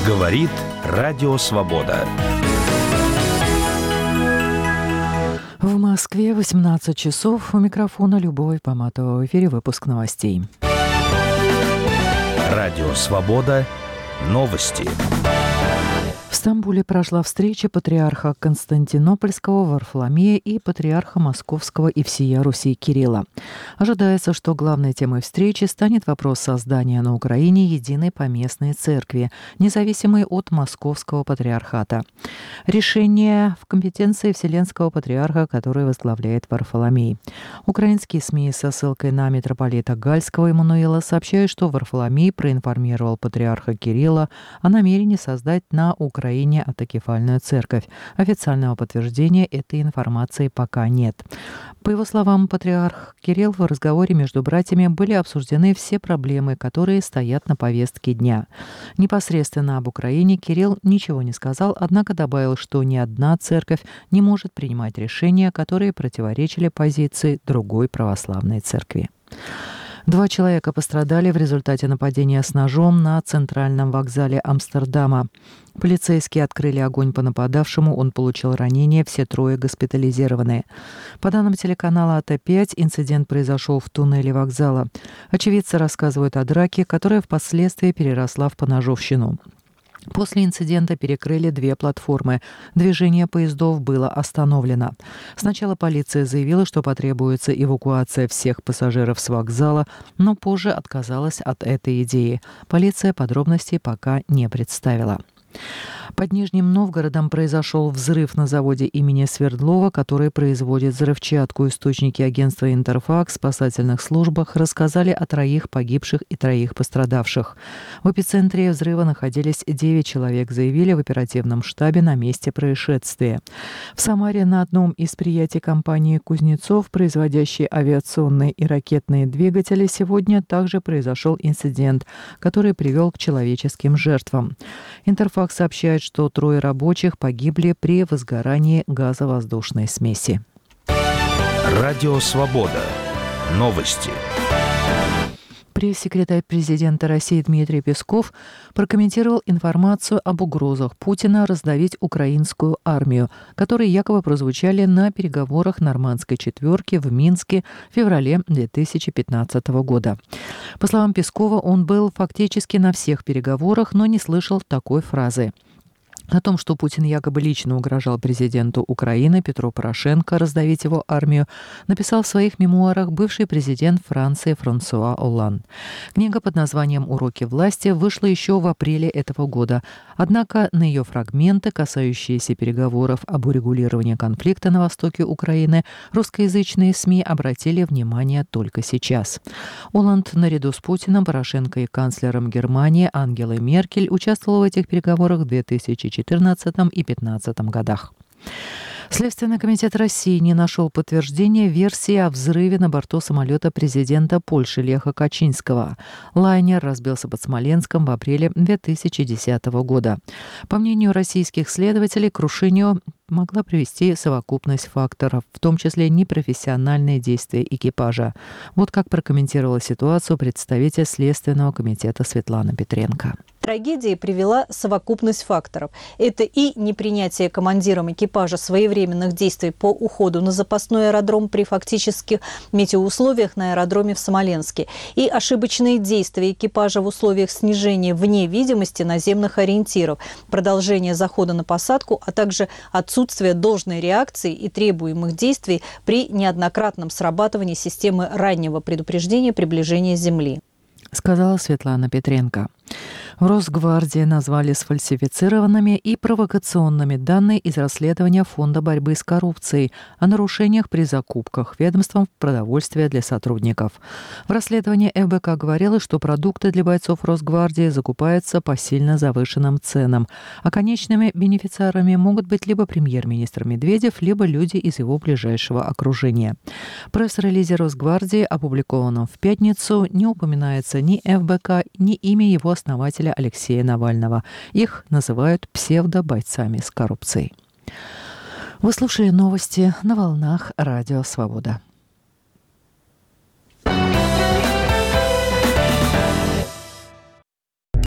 Говорит Радио Свобода. В Москве 18 часов. У микрофона Любовь Поматова. В эфире выпуск новостей. Радио Свобода. Новости. В Стамбуле прошла встреча патриарха Константинопольского Варфоломея и патриарха Московского и всея Руси Кирилла. Ожидается, что главной темой встречи станет вопрос создания на Украине единой поместной церкви, независимой от Московского патриархата. Решение в компетенции Вселенского патриарха, который возглавляет Варфоломей. Украинские СМИ со ссылкой на митрополита Гальского Эммануила сообщают, что Варфоломей проинформировал патриарха Кирилла о намерении создать на Украине автокефальную церковь. Официального подтверждения этой информации пока нет. По его словам, патриарх Кирилл в разговоре между братьями были обсуждены все проблемы, которые стоят на повестке дня. Непосредственно об Украине Кирилл ничего не сказал, однако добавил, что ни одна церковь не может принимать решения, которые противоречили позиции другой православной церкви. 2 человека пострадали в результате нападения с ножом на центральном вокзале Амстердама. Полицейские открыли огонь по нападавшему, он получил ранения, все 3 госпитализированы. По данным телеканала АТ5, инцидент произошел в туннеле вокзала. Очевидцы рассказывают о драке, которая впоследствии переросла в поножовщину. После инцидента перекрыли 2 платформы. Движение поездов было остановлено. Сначала полиция заявила, что потребуется эвакуация всех пассажиров с вокзала, но позже отказалась от этой идеи. Полиция подробностей пока не представила. Под Нижним Новгородом произошел взрыв на заводе имени Свердлова, который производит взрывчатку. Источники агентства «Интерфакс» в спасательных службах рассказали о 3 погибших и 3 пострадавших. В эпицентре взрыва находились 9 человек, заявили в оперативном штабе на месте происшествия. В Самаре на одном из предприятий компании «Кузнецов», производящей авиационные и ракетные двигатели, сегодня также произошел инцидент, который привел к человеческим жертвам. «Интерфакс» сообщает, что 3 рабочих погибли при возгорании газовоздушной смеси. Радио Свобода. Новости. Пресс-секретарь президента России Дмитрий Песков прокомментировал информацию об угрозах Путина раздавить украинскую армию, которые якобы прозвучали на переговорах Нормандской четверки в Минске в феврале 2015 года. По словам Пескова, он был фактически на всех переговорах, но не слышал такой фразы. О том, что Путин якобы лично угрожал президенту Украины Петру Порошенко раздавить его армию, написал в своих мемуарах бывший президент Франции Франсуа Олланд. Книга под названием «Уроки власти» вышла еще в апреле этого года. Однако на ее фрагменты, касающиеся переговоров об урегулировании конфликта на востоке Украины, русскоязычные СМИ обратили внимание только сейчас. Олланд наряду с Путиным, Порошенко и канцлером Германии Ангелой Меркель участвовал в этих переговорах в 2014 и 2015 годах. Следственный комитет России не нашел подтверждения версии о взрыве на борту самолета президента Польши Леха Качинского. Лайнер разбился под Смоленском в апреле 2010 года. По мнению российских следователей, к крушению могла привести совокупность факторов, в том числе непрофессиональные действия экипажа. Вот как прокомментировала ситуацию представитель Следственного комитета Светлана Петренко. Трагедии привела совокупность факторов. Это и непринятие командиром экипажа своевременных действий по уходу на запасной аэродром при фактических метеоусловиях на аэродроме в Смоленске, и ошибочные действия экипажа в условиях снижения вне видимости наземных ориентиров, продолжение захода на посадку, а также отсутствие должной реакции и требуемых действий при неоднократном срабатывании системы раннего предупреждения приближения Земли, сказала Светлана Петренко. В Росгвардии назвали сфальсифицированными и провокационными данные из расследования Фонда борьбы с коррупцией о нарушениях при закупках ведомством продовольствия для сотрудников. В расследовании ФБК говорилось, что продукты для бойцов Росгвардии закупаются по сильно завышенным ценам, а конечными бенефициарами могут быть либо премьер-министр Медведев, либо люди из его ближайшего окружения. В пресс-релизе Росгвардии, опубликованном в пятницу, не упоминается ни ФБК, ни имя его основателя Алексея Навального. Их называют псевдобойцами с коррупцией. Вы слушали новости на волнах Радио Свобода.